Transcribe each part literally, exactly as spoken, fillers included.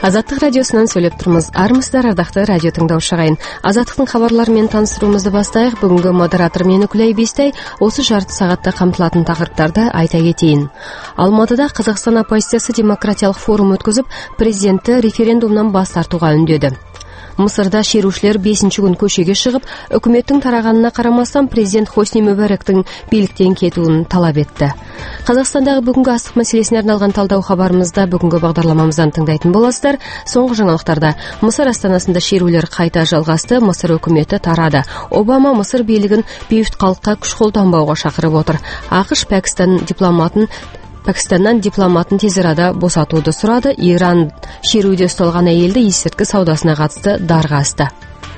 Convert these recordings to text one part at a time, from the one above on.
Азаттык радиосунан сөйлөп турмуз. Армысыздар, ардактуу радио тыңдоочу агайын. Азаттыктын кабарлары менен таанышtыруубузду баштайык. Бүгүнкү модератор мен Үкүлай Бистай. Осы жарты саатта камтылатын тақырыптарды айта кетейин. Алматыда Казакстан оппозициясы демократиялык форум өткөзүп, президентти референдумдан бас тартууга үндөдү. Мысырда шерушилер бешинчи күн көчөгө чыгып, өкмөттүн тараганына карамастан президент Хосни Мубарактын бийликтен кетүүнү талап этти. Казакстандагы бүгүнкү астык маселесине арналган талдоо кабарыбызда бүгүнкү багдарламамыздан тыңдайтын болосуздар. Соңку жаңылыктарда Мысыр астанасында шерулер кайта жалгасты, Мысыр өкмөтү тарады. Обама Мысыр бийлигин бейбит калкка күч колдонбоого чакырып отур. АКШ Пакистан дипломатын Пакистандан дипломатын тез арада босатууду сурады. Иран шерүүдө ұсталган әйелди эсиртки саудасына катысты дарга асты.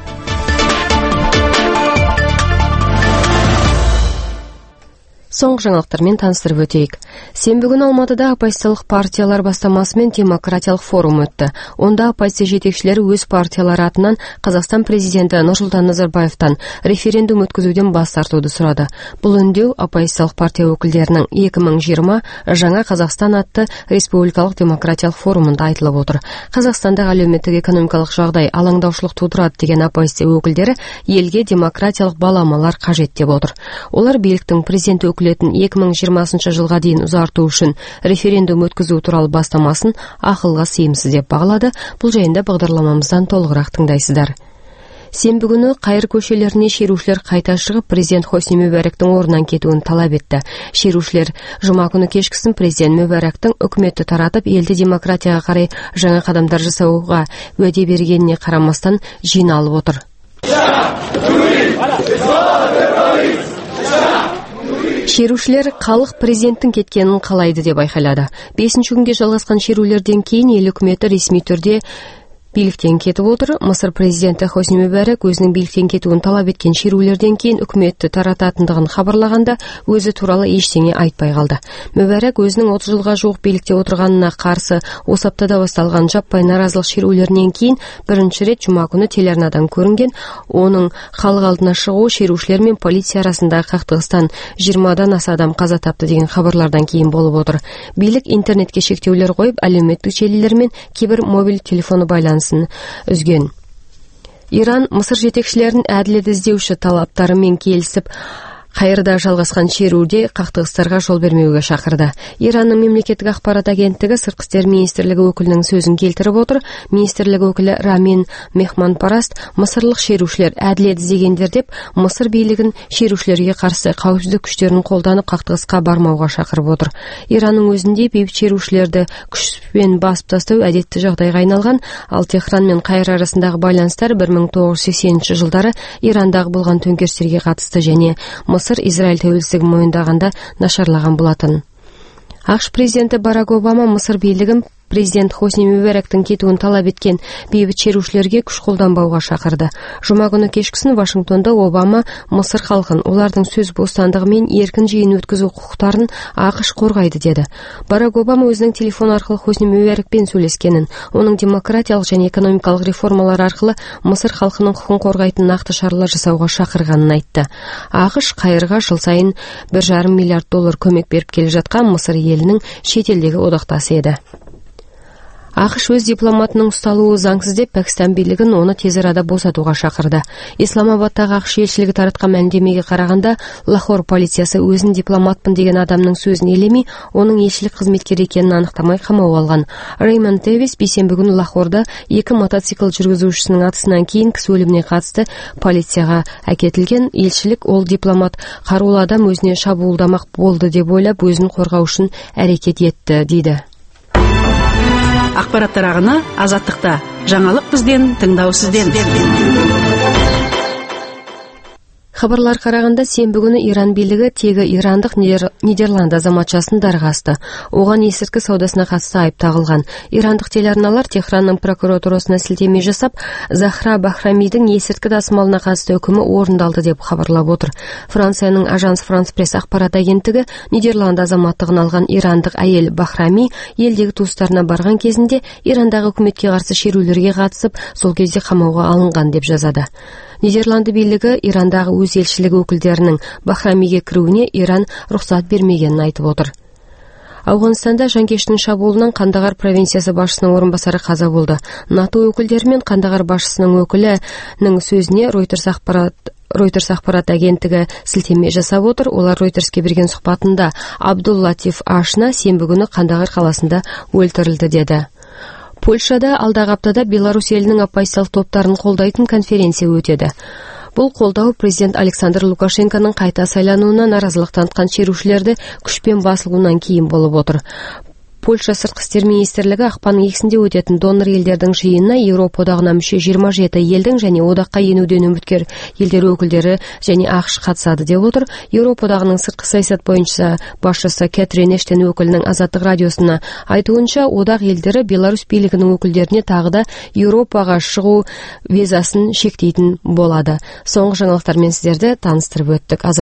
Соңку жаңылыктар менен тааныштырып өтөйүк. Сенбі күнү Алматыда оппозициялык партиялар бастамасы менен демократиялык форум өттү. Онда оппозиция жетекчилери өз партиялары атынан Казакстан президенти Нурсултан Назарбаевтан референдум өткөзүүдөн бас тартууду сурады. Бул үндөө оппозициялык партия өкүлдөрүнүн эки миң жыйырма жаңа Казакстан атты республикалык демократиялык форумунда айтылып отур. Казакстандагы әлеуметтик экономикалык жагдай алаңдаушылык туудурат деген оппозиция өкүлдөрү элге демократиялык баламалар кажет деп отур. Олар бийликтин президент өкүлөтүн эки миң жыйырмасынчы жылга дейин узартуу үчүн референдум өткөзүү тууралуу бастамасын акылга сыйымсыз деп багалады. Бул жайында багдарламамыздан толугураак тыңдайсыздар. Сенбі күнү Кайыр көчөлөрүнө шерушилер кайта чыгып, президент Хосни Мубарактын ордунан кетүүнү талап этти. Шерушилер жума күнү кечкисин президент Мубарактын өкмөттү таратып, элди демократияга карай жаңы кадамдар жасоого уәде бергенине карамастан жыйналып отур. Шерушилер калк президенттин кеткенин каалайды деп айкайлады. бешинчи күнгө жалгаскан шерүүлөрдөн кийин эл өкмөтү ресми түрдө бийликтен кетип отур. Мысыр президенти Хосни Мубарак өзүнүн бийликтен кетүүнү талап эткен шерүүлөрдөн кийин өкмөттү тарататындыгын кабарлаганда өзү тууралуу эчтене айтпай калды. Мубарак өзүнүн отуз жылга жуук бийликте отурганына каршы осы аптада башталган жаппай наразылык шерүүлөрүнөн кийин биринчи ирет жума күнү телеарнадан көрүнген. Онун халык алдына чыгуу шерушилер менен полиция арасындагы кактыгыстан жыйырмадан аса адам каза тапты деген кабарлардан кийин болуп отур. Бийлик интернетке шектөөлөр коюп, әлеуметтик желилер менен кибер мобиль телефону байланысын үзген. Иран Мысыр жетекчилеринин адилет издөөчү талаптары менен келисип, Кайырда жалгаскан шерүүдө кактыгыстарга жол бермөөгө чакырды. Ирандын мемлекеттик акпарат агенттиги сырткы иштер министрлиги өкүлүнүн сөзүн келтирип отур. Министрлик өкүлү Рамин Мехманпараст мысырлык шерүүчүлөр адилет издегендер деп, Мысыр бийлигин шерүүчүлөргө каршы коопсуздук күчтөрүн колдонуп кактыгыска бармауга чакырып отур. Иранын өзүндө бейбит шерүүчүлөрдү күч менен басып тастоо адеттүү жагдайга айналган. Ал Техран менен Кайыр арасындагы байланыштар бир миң тогуз жүз сексенинчи жылдары Ирандагы болгон төңкериштерге катышты және Мысыр Израиль тәуелсиздигин мойындаганда нашарлаган болатын. АКШ президенти Барак Обама Мысыр бийлигин президент Хосни Мубарактын кетүүнү талап эткен бейбит шерушилерге күч колдонбоого чакырды. Жума күнү кечкисин Вашингтондо Обама Мысыр халкын улардын сөз бостандыгы менен эркин жыйын өткөзүү укуктарын АКШ коргойт деди. Барак Обама өзүнүн телефон аркылуу Хосни Мубарак менен сүйлөшкенин, онун демократиялык жана экономикалык реформалар аркылуу Мысыр халкынын укугун коргойтун накты чаралар жасауга чакырганын айтты. АКШ Кайырга жыл сайын бир жарым миллиард доллар көмөк берип келе жаткан Мысыр элинин чет элдеги одактасы эди. АКШ өз дипломатынын ушталуу заңсыз деп Пакистан бийлигин оны тез арада босатууга чакырды. Исламабадтагы АКШ элчилиги тараткан маалимдемеге караганда, Лахор полициясы өзүн дипломатпын деген адамдын сөзүн элемей, онун элчилик кызметкери экенин аныктамай камоого алган. Реймонд Дэвис бейсенбі күнү Лахорда эки мотоцикл жүргүзүүчүсүнүн атысынан кийин киши өлүмүнө катысты полицияга акетилген. Элчилик ол дипломат каруулуу адам өзүнө шабуулдамак болду деп ойлоп, өзүн коргоо үчүн аракет этти, дейди. Ақпараттар ағыны Азаттықта. Жаңалық бізден, тыңдау сізден. Хабарлар караганда сенбі күнү Иран бийлиги теги ирандык Нидерланд азаматчасын дарга асты. Оган эсиртки саудасына катысты айып тагылган. Ирандык телеарналар Техрандын прокуратурасына силтеме жасап, Захра Бахрамидин эсиртки тасымалына катысты өкүмү орундалды деп кабарлап отур. Франциянын Ажанс Франс Пресс акпарат агенттиги Нидерланд азаматтыгын алган ирандык айыл Бахрами элдеги туустарына барган кезинде Ирандагы өкмөткө каршы шерүүлөргө катышып, сол кезде камоого алынган деп жазады. Нидерланды бийлиги Ирандагы өз элчилиги өкүлдөрүнүн Бахрамиге кирүүнө Иран уруксат бермегенин айтып отур. Ауғанстанда жанкештің шабуылынан Қандағар провинциясы басшысының орынбасары қаза болды. НАТО өкілдері мен Қандағар басшысының өкілінің сөзіне Reuters ақпарат Reuters ақпарат агенттігі сілтеме жасап отыр. Олар Reutersке берген сұхбатында Абдул-Латиф Ашна сенбі күні Қандағар қаласында өлтірілді деді. Польшада алдағы аптада Беларусь елінің оппозициялық топтарын қолдайтын конференция өтеді. Бұл қолдау президент Александр Лукашенконың қайта сайлануына наразылық танытқан шерушілерді күшпен басылуынан кейін болып отыр. Польша сыртқы істер министрлігі ақпанның екісінде өтетін донор елдердің жиынына Еуропа одағына мүше жиырма жеті елдің және одаққа енуден үміткер елдер өкілдері және ақш қатысады деп отыр. Еуропа одағының сыртқы саясат бойынша басшысы Кэтрин Эштен өкілінің Азаттық радиосына айтуынша, одақ елдері Беларусь билігінің өкілдеріне тағы да Еуропаға шығу визасын шектейтін болады. Соңғы жаңалықтармен сіздерді таныстырып өттік.